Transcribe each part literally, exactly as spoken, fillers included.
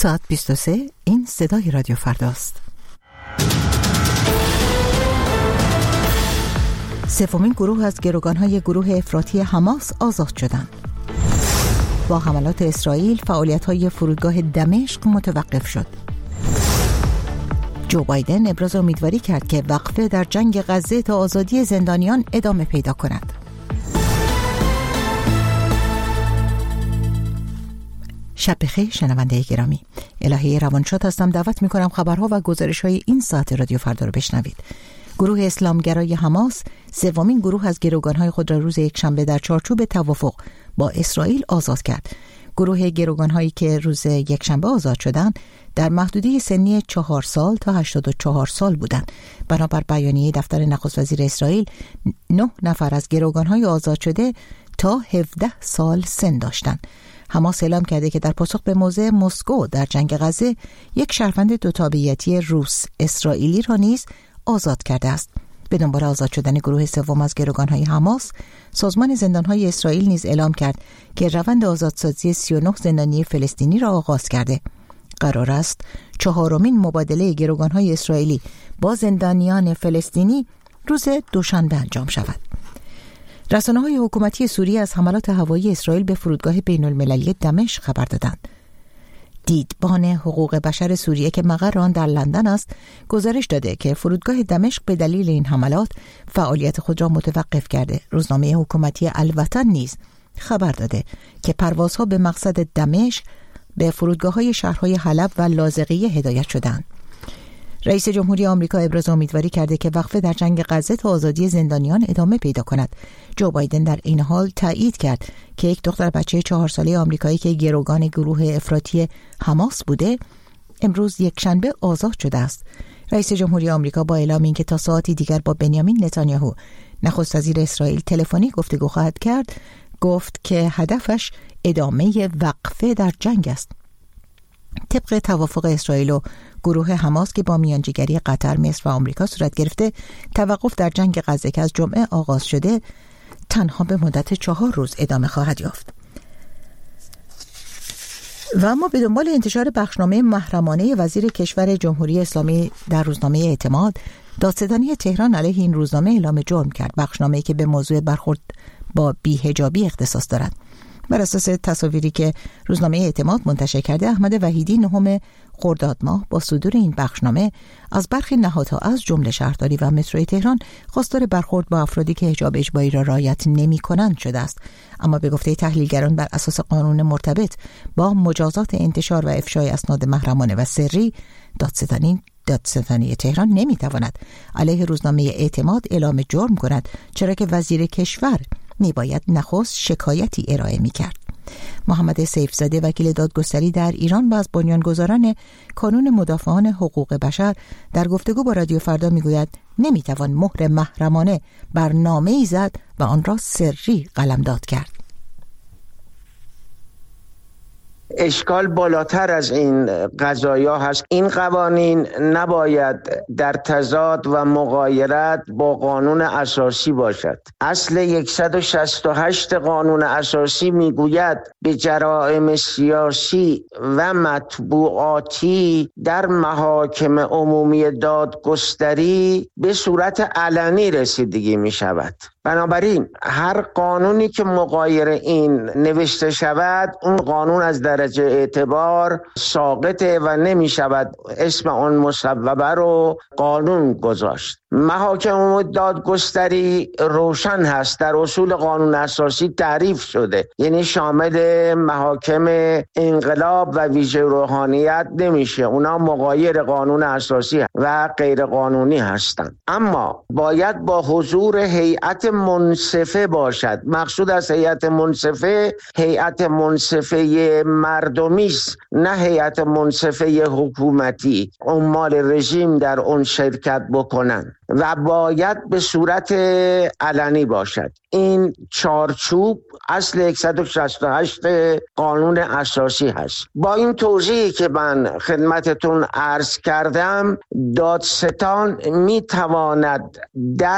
ساعت بیست و سه، این صدای رادیو فرداست. سومین گروه از گروگان‌های گروه افراطی حماس آزاد شدند. با حملات اسرائیل فعالیت‌های فرودگاه دمشق متوقف شد. جو بایدن ابراز امیدواری کرد که وقفه در جنگ غزه تا آزادی زندانیان ادامه پیدا کند. شب بخیر شنونده گرامی. الهی روانشاد هستم. دعوت می‌کنم خبرها و گزارش‌های این ساعت رادیو فردا رو بشنوید. گروه اسلامگرای حماس سومین گروه از گروگان‌های خود را روز یکشنبه در چارچوب توافق با اسرائیل آزاد کرد. گروه گروگان‌هایی که روز یکشنبه آزاد شدند در محدوده سنی چهار سال تا هشتاد و چهار سال بودند. بنابر بیانیه دفتر نخست وزیر اسرائیل، نه نفر از گروگان‌های آزاد شده تا هفده سال سن داشتند. حماس اعلام کرده که در پاسخ به موضع مسکو در جنگ غزه یک شهروند دو تابعیتی روس اسرائیلی را نیز آزاد کرده است. به دنبال آزاد شدن گروه سوم از گروگان‌های حماس، سازمان زندان‌های اسرائیل نیز اعلام کرد که روند آزادسازی سی و نه زندانی فلسطینی را آغاز کرده. قرار است چهارمین مبادله گروگان‌های اسرائیلی با زندانیان فلسطینی روز دوشنبه انجام شود. رسانه‌های حکومتی سوریه از حملات هوایی اسرائیل به فرودگاه بین‌المللی دمشق خبر دادند. دیدبان حقوق بشر سوریه که مقر آن در لندن است، گزارش داده که فرودگاه دمشق به دلیل این حملات فعالیت خود را متوقف کرده. روزنامه حکومتی الوطن نیز خبر داده که پروازها به مقصد دمشق به فرودگاه‌های شهرهای حلب و لاذقیه هدایت شدند. رئیس جمهوری آمریکا ابراز امیدواری کرده که وقفه در جنگ غزه تا آزادی زندانیان ادامه پیدا کند. جو بایدن در این حال تایید کرد که یک دختر بچه چهار ساله آمریکایی که گروگان گروه افراطی حماس بوده، امروز یکشنبه آزاد شده است. رئیس جمهوری آمریکا با اعلام اینکه تا ساعتی دیگر با بنیامین نتانیاهو نخست وزیر اسرائیل تلفنی گفتگو خواهد کرد، گفت که هدفش ادامه وقفه در جنگ است. طبق توافق اسرائیل و گروه حماس که با میانجیگری قطر، مصر و آمریکا صورت گرفته، توقف در جنگ غزه که از جمعه آغاز شده تنها به مدت چهار روز ادامه خواهد یافت. و اما به دنبال انتشار بخشنامه محرمانه وزیر کشور جمهوری اسلامی در روزنامه اعتماد، دادستانی تهران علیه این روزنامه اعلام جرم کرد. بخشنامه‌ای که به موضوع برخورد با بی‌حجابی اختصاص دارد. بر اساس تصاویری که روزنامه اعتماد منتشر کرده، احمد وحیدی نهم خرداد ماه با صدور این بخشنامه از برخی نهادها از جمله شهرداری و متروی تهران خواستار برخورد با افرادی که حجاب اجباری را رعایت نمی‌کنند شده است. اما به گفته تحلیلگران بر اساس قانون مرتبط با مجازات انتشار و افشای اسناد محرمانه و سری، دادستانی دادستانی تهران نمی‌تواند علیه روزنامه اعتماد اعلام جرم کند، چرا که وزیر کشور میباید نخست شکایتی ارائه میکرد. محمد سیفزاده وکیل دادگستری در ایران و از بنیانگذاران کانون مدافعان حقوق بشر در گفتگو با رادیو فردا میگوید نمیتوان مهر محرمانه بر نامه‌ای زد و آن را سری قلمداد کرد. اشکال بالاتر از این قضایا هست. این قوانین نباید در تضاد و مغایرت با قانون اساسی باشد. اصل صد و شصت و هشت قانون اساسی میگوید به جرائم سیاسی و مطبوعاتی در محاکم عمومی دادگستری به صورت علنی رسیدگی می شود. بنابراین هر قانونی که مغایر این نوشته شود، اون قانون از درجه اعتبار ساقطه و نمی شود اسم اون مصوبه رو قانون گذاشت. محاکم دادگستری روشن هست، در اصول قانون اساسی تعریف شده، یعنی شامل محاکم انقلاب و ویژه روحانیت نمیشه، اونا مغایر قانون اساسی و غیر قانونی هستند. اما باید با حضور هیئت منصفه باشد. مقصود از هیئت منصفه هیئت منصفه مردمی است، نه هیئت منصفه حکومتی. عمال رژیم در اون شرکت بکنن و باید به صورت علنی باشد. این چارچوب اصل صد و شصت و هشت قانون اساسی هست. با این توضیحی که من خدمتتون عرض کردم، دادستان می تواند در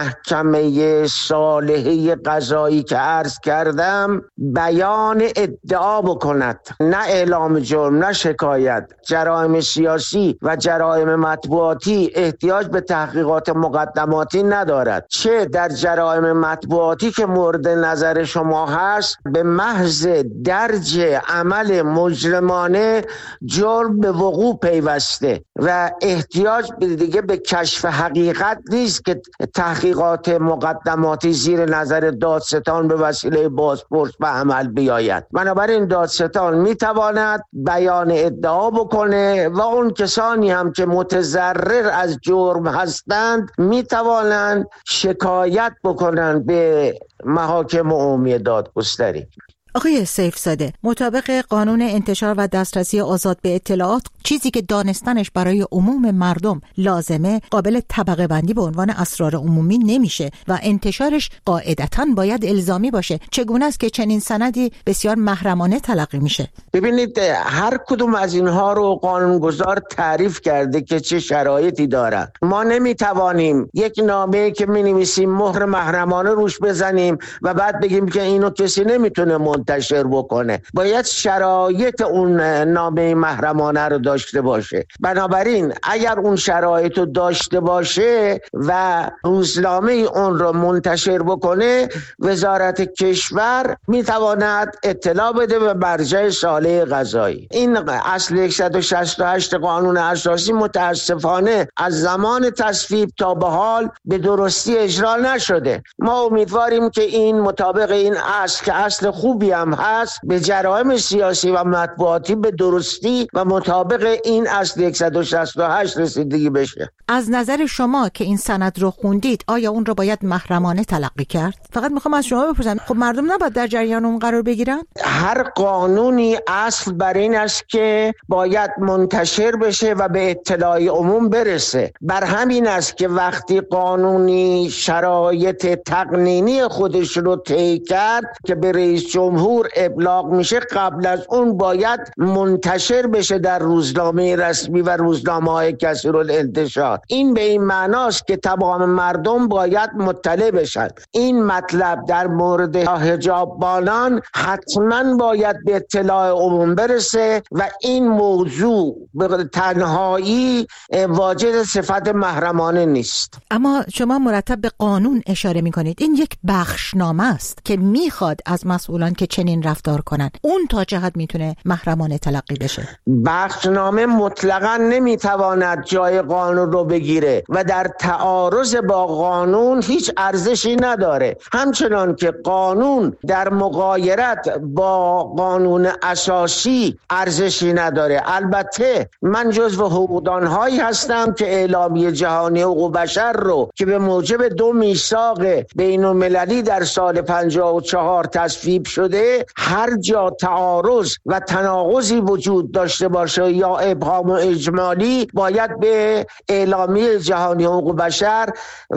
محکمه صالحه قضایی که عرض کردم بیان ادعا بکند، نه اعلام جرم، نه شکایت. جرایم سیاسی و جرایم مطبوعاتی احتیاج به تحقیقات مقدماتی ندارد. چه در جرایم مطبوعاتی که مورد نظر شما هست، به محض درج عمل مجرمانه جرم به وقوع پیوسته و احتیاج دیگه به کشف حقیقت نیست که تحقیقات مقدماتی زیر نظر دادستان به وسیله بازپرس به عمل بیاید. بنابراین دادستان میتواند بیان ادعا بکنه و اون کسانی هم که متضرر از جرم هستند میتوانند شکایت بکنند به محاکم عمومی دادگستری. آقای سیفزاده، مطابق قانون انتشار و دسترسی آزاد به اطلاعات، چیزی که دانستنش برای عموم مردم لازمه قابل طبقه بندی به عنوان اسرار عمومی نمیشه و انتشارش قاعدتاً باید الزامی باشه. چگونه است که چنین سندی بسیار محرمانه تلقی میشه؟ ببینید، هر کدوم از اینها رو قانونگذار تعریف کرده که چه شرایطی داره. ما نمیتوانیم یک نامه‌ای که مینویسیم مهر محرمانه روش بزنیم و بعد بگیم که اینو کسی نمیتونه منتشر بکنه. باید شرایط اون نامه محرمانه رو داشته باشه. بنابراین اگر اون شرایط رو داشته باشه و روزنامه اون رو منتشر بکنه، وزارت کشور میتواند اطلاع بده به مرجع صالح قضایی. این اصل صد و شصت و هشت قانون اساسی متاسفانه از زمان تصویب تا به حال به درستی اجرا نشده. ما امیدواریم که این مطابق این اصل که اصل خوبی هم هست، به جرایم سیاسی و مطبوعاتی به درستی و مطابق این اصل صد و شصت و هشت رسیدگی بشه. از نظر شما که این سند رو خوندید، آیا اون رو باید محرمانه تلقی کرد؟ فقط میخوام از شما بپرسم، خب مردم نباید در جریان اون قرار بگیرن؟ هر قانونی اصل بر این است که باید منتشر بشه و به اطلاع عموم برسه. بر همین است که وقتی قانونی شرایط تقنینی خودش رو طی کرد که به رئیس جمهور ابلاغ میشه، قبل از اون باید منتشر بشه در روزنامه رسمی و روزنامه‌های کثیرالانتشار. این به این معناست که تمام مردم باید مطلع بشن. این مطلب در مورد حجاببانان حتما باید به اطلاع عموم برسه و این موضوع به تنهایی واجد صفت محرمانه نیست. اما شما مرتب به قانون اشاره میکنید. این یک بخشنامه است که میخواد از مسئولان که چنین رفتار کنن. اون تا چه حد میتونه محرمانه تلقی بشه؟ بخشنامه مطلقاً نمیتواند جای قانون رو بگیره و در تعارض با قانون هیچ ارزشی نداره. همچنان که قانون در مغایرت با قانون اساسی ارزشی نداره. البته من جزو حقوقدان‌هایی هستم که اعلامیه جهانی حقوق بشر رو که به موجب دو میثاق بین‌المللی در سال پنجاه و چهار تصویب شده، هر جا تعارض و تناقضی وجود داشته باشه یا ابهام و اجمالی، باید به اعلامیه جهانی حقوق بشر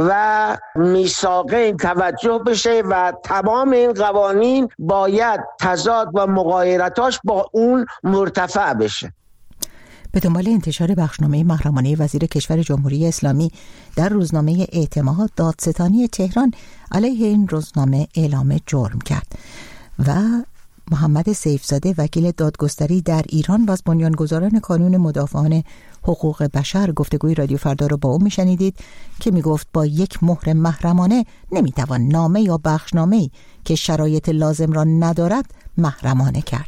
و میثاقین توجه بشه و تمام این قوانین باید تضاد و مغایرتاش با اون مرتفع بشه. به دنبال انتشار بخشنامه محرمانه وزیر کشور جمهوری اسلامی در روزنامه اعتماد، دادستانی تهران علیه این روزنامه اعلام جرم کرد و محمد سیفزاده، وکیل دادگستری در ایران و از بنیانگذاران کانون مدافعان حقوق بشر، گفتگوی رادیو فردا رو با او میشنیدید که میگفت با یک مهر محرمانه نمیتوان نامه یا بخشنامه‌ای که شرایط لازم را ندارد محرمانه کرد.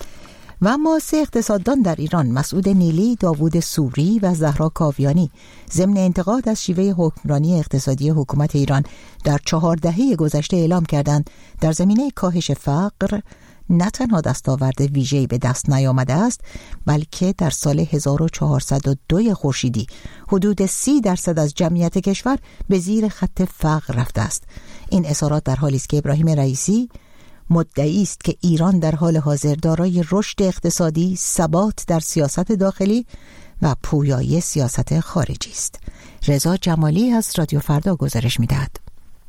و اما سه اقتصاددان در ایران، مسعود نیلی، داوود سوری و زهرا کاویانی، ضمن انتقاد از شیوه حکمرانی اقتصادی حکومت ایران در چهار دهه گذشته اعلام کردند در زمینه کاهش فقر نه تنها دستاورد ویژه‌ای به دست نیامده است، بلکه در سال هزار و چهارصد و دو خورشیدی حدود سی درصد از جمعیت کشور به زیر خط فقر رفته است. این اظهارات در حالی است که ابراهیم رئیسی مدعی است که ایران در حال حاضر دارای رشد اقتصادی، ثبات در سیاست داخلی و پویایی سیاست خارجی است. رضا جمالی از رادیو فردا گزارش می‌دهد.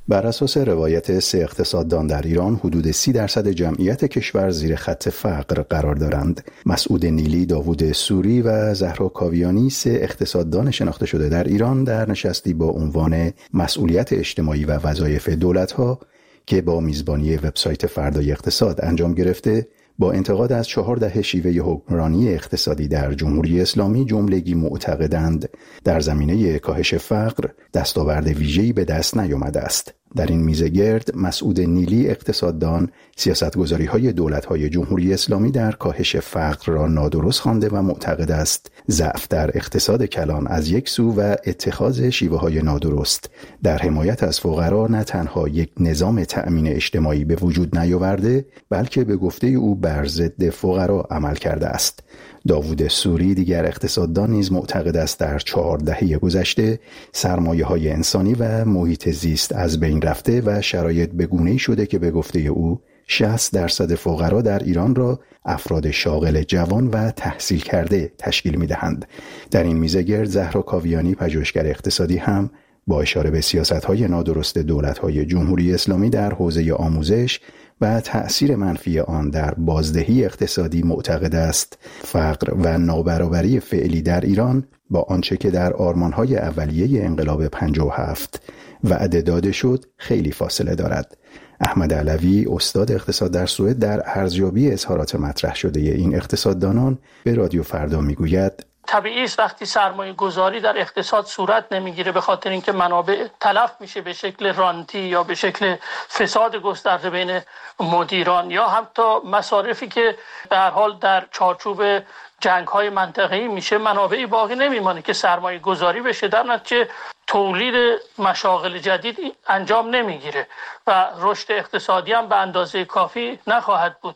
بر اساس روایت سه اقتصاددان در ایران، حدود سی درصد جمعیت کشور زیر خط فقر قرار دارند. مسعود نیلی، داوود سوری و زهرا کاویانی، سه اقتصاددان شناخته شده در ایران، در نشستی با عنوان مسئولیت اجتماعی و وظایف دولت‌ها که با میزبانی وبسایت فردای اقتصاد انجام گرفته، با انتقاد از چهار دهه شیوه حکمرانی اقتصادی در جمهوری اسلامی جملگی معتقدند در زمینه کاهش فقر دستاورد ویژه‌ای به دست نیامده است. در این میزه گرد مسعود نیلی، اقتصاددان، سیاستگذاری‌های دولت‌های جمهوری اسلامی در کاهش فقر را نادرست خوانده و معتقد است ضعف در اقتصاد کلان از یک سو و اتخاذ شیوه‌های نادرست در حمایت از فقرا نه تنها یک نظام تأمین اجتماعی به وجود نیاورده، بلکه به گفته او بر ضد فقرا عمل کرده است. داوود سوری، دیگر اقتصاددان، نیز معتقد است در چهار دهه گذشته سرمایه‌های انسانی و محیط زیست از بین رفته و شرایط به گونه‌ای شده که به گفته او شصت درصد فقرا در ایران را افراد شاغل جوان و تحصیل کرده تشکیل می‌دهند. در این میزه گرد زهرا کاویانی، پژوهشگر اقتصادی، هم با اشاره به سیاست‌های نادرست دولت‌های جمهوری اسلامی در حوزه آموزش و تأثیر منفی آن در بازدهی اقتصادی معتقد است فقر و نابرابری فعلی در ایران با آنچه که در آرمان‌های اولیه انقلاب پنجاه و هفت وعده داده شد خیلی فاصله دارد. احمد علوی، استاد اقتصاد در سوئد، در ارزیابی اظهارات مطرح شده این اقتصاددانان به رادیو فردا میگوید: طبیعی است وقتی سرمایه گذاری در اقتصاد صورت نمیگیره به خاطر اینکه منابع تلف میشه به شکل رانتی یا به شکل فساد گسترده بین مدیران یا حتی مصارفی که به هر حال در چارچوب جنگ‌های منطقه‌ای میشه، منابعی باقی نمیمانه که سرمایه گذاری بشه، در نتیجه تولید مشاغل جدید انجام نمیگیره و رشد اقتصادی هم به اندازه کافی نخواهد بود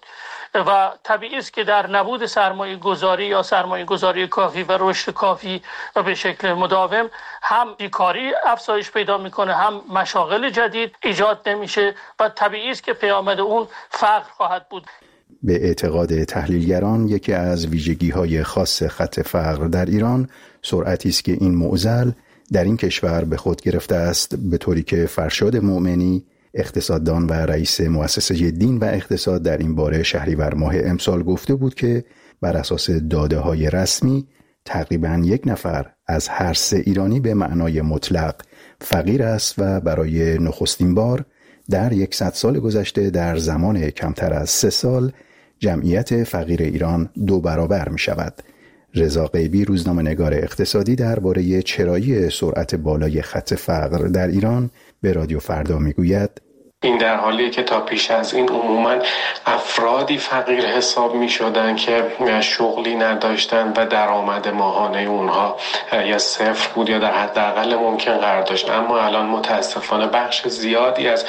و طبیعی است که در نبود سرمایه گذاری یا سرمایه گذاری کافی و رشد کافی و به شکل مداوم هم بیکاری افزایش پیدا میکنه، هم مشاغل جدید ایجاد نمیشه و طبیعی است که پیامد اون فقر خواهد بود. به اعتقاد تحلیلگران یکی از ویژگی‌های خاص خط فقر در ایران سرعتی است که این معضل در این کشور به خود گرفته است، به طوری که فرشاد مومنی، اقتصاددان و رئیس مؤسسه دین و اقتصاد، در این باره شهریور ماه امسال گفته بود که بر اساس داده‌های رسمی تقریباً یک نفر از هر سه ایرانی به معنای مطلق فقیر است و برای نخستین بار در یکصد سال گذشته در زمان کمتر از سه سال جمعیت فقیر ایران دو برابر می شود. رضا غیبی، روزنامه‌نگار اقتصادی، درباره چرایی سرعت بالای خط فقر در ایران به رادیو فردا می گوید: این در حالیه که تا پیش از این عموماً افرادی فقیر حساب می شدن که شغلی نداشتن و درآمد ماهانه اونها یا صفر بود یا در حداقل ممکن قرار داشت، اما الان متاسفانه بخش زیادی از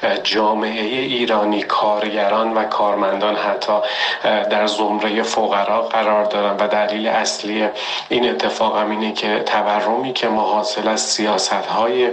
جامعه ایرانی، کارگران و کارمندان حتی در زمره فقرا قرار دارن و دلیل اصلی این اتفاق هم اینه که تورمی که ما حاصل از سیاست‌های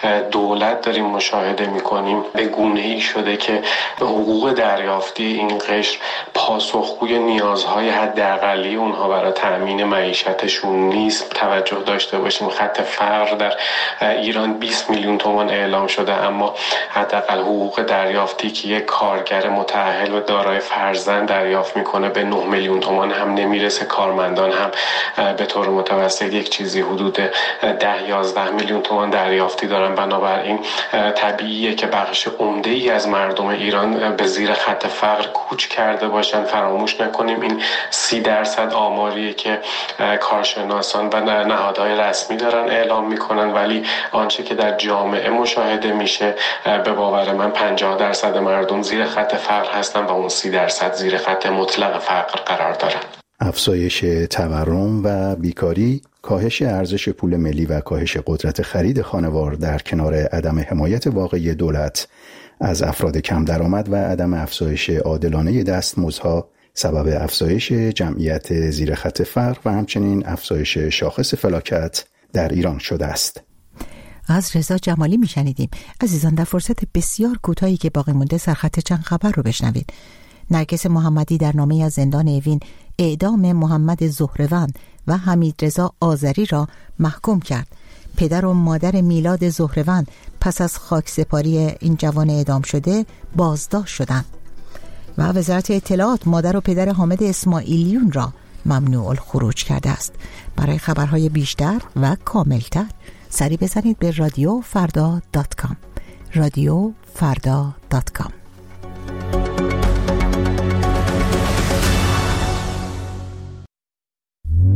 دولت داریم مشاهده می‌کنیم به گونه‌ای شده که به حقوق دریافتی این قشر پاسخگوی نیازهای حداقلی اونها برای تأمین معیشتشون نیست. توجه داشته باشیم خط فقر در ایران بیست میلیون تومان اعلام شده، اما حداقل حقوق دریافتی که یک کارگر متأهل و دارای فرزند دریافت میکنه به نه میلیون تومان هم نمیرسه. کارمندان هم به طور متوسط یک چیزی حدود ده یازده میلیون تومان دریافتی دارن. بنابراین طبیعیه که بخش عمده ای از مردم ایران به زیر خط فقر کوچ کرده باشن. فراموش نکنیم این سی درصد آماریه که کارشناسان و نهادهای رسمی دارن اعلام میکنن، ولی آنچه که در جامعه مشاهده میشه به باور من پنجاه درصد مردم زیر خط فقر هستن و اون سی درصد زیر خط مطلق فقر قرار دارن. افزایش تورم و بیکاری، کاهش ارزش پول ملی و کاهش قدرت خرید خانوار در کنار عدم حمایت واقعی دولت از افراد کم درآمد و عدم افزایش عادلانه دستمزدها سبب افزایش جمعیت زیر خط فقر و همچنین افزایش شاخص فلاکت در ایران شده است. از رضا جمالی میشنیدیم. عزیزان، در فرصت بسیار کوتاهی که باقی مونده سرخط چند خبر رو بشنوید. نرگس محمدی در نامه از زندان اوین اعدام محمد زهروند و حمید رضا آذری را محکوم کرد. پدر و مادر میلاد زهروند پس از خاکسپاری این جوان اعدام شده بازداشت شدند و وزارت اطلاعات مادر و پدر حامد اسماعیلیون را ممنوع الخروج کرده است. برای خبرهای بیشتر و کاملتر سری بزنید به رادیو فردا دات کام رادیو فردا دات کام.